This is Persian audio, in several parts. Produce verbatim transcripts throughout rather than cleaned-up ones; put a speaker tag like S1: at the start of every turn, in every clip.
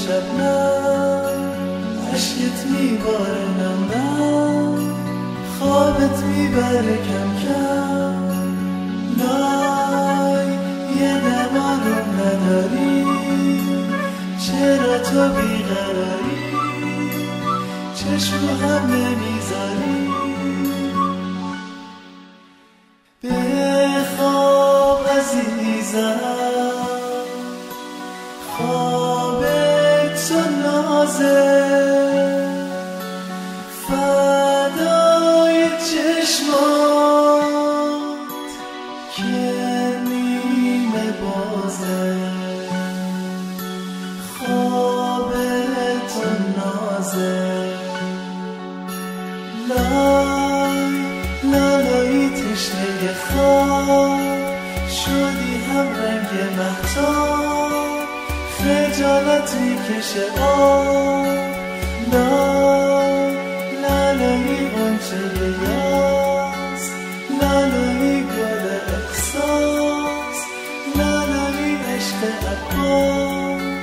S1: شبنم، عشقت میباره نم نم، خوابت میبره کم کم. نای یه دم آروم نداری، چرا تو بیقراری، چشم رو هم نمیذاری. بخواب عزیزم، خواب تو نازه، فدای چشمات که نیمه بازه. خواب تو نازه، لای لالایی تشنه خواب شدی هم رنگ مهتاب، خجالت میکشه آب. لای لالایی غنچه یاس، لالایی گل احساس، لالایی عشق عباس.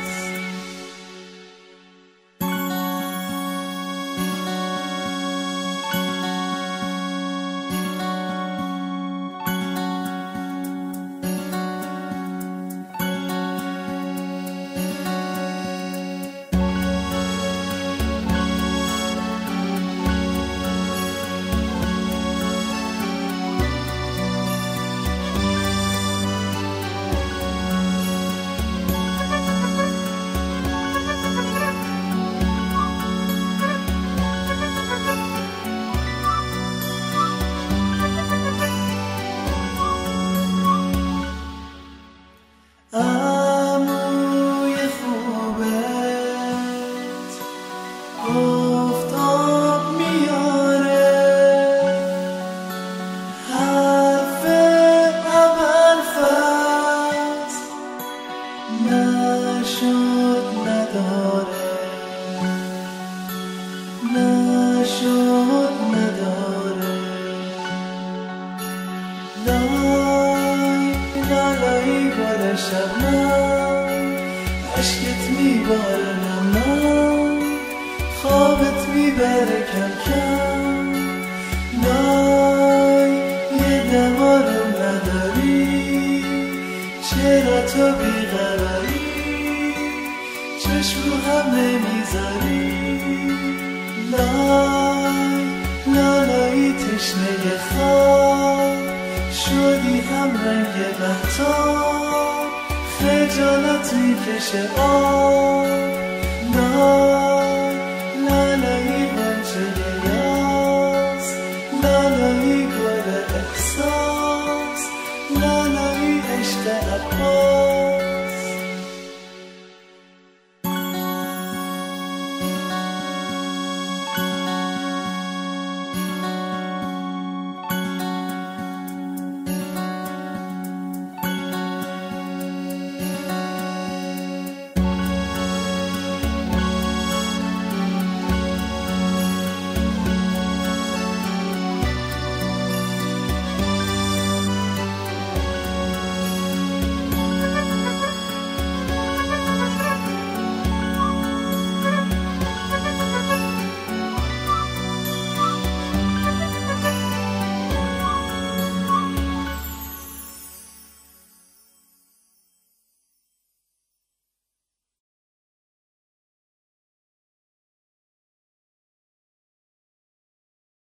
S1: عموی خوبت گفت آب میاره، حرف اول فصل نشد نداره، نشد نداره. لای لالایی گل شبنم، عشقت میباره نم نم، خوابت میبره کم کم. لای یه دم آروم نداری، چرا تو بیقراری، چشم رو هم نمیذاری. لای لالایی تشنه خواب شدی هم رنگ مهتاب، خجالت میکشه آب.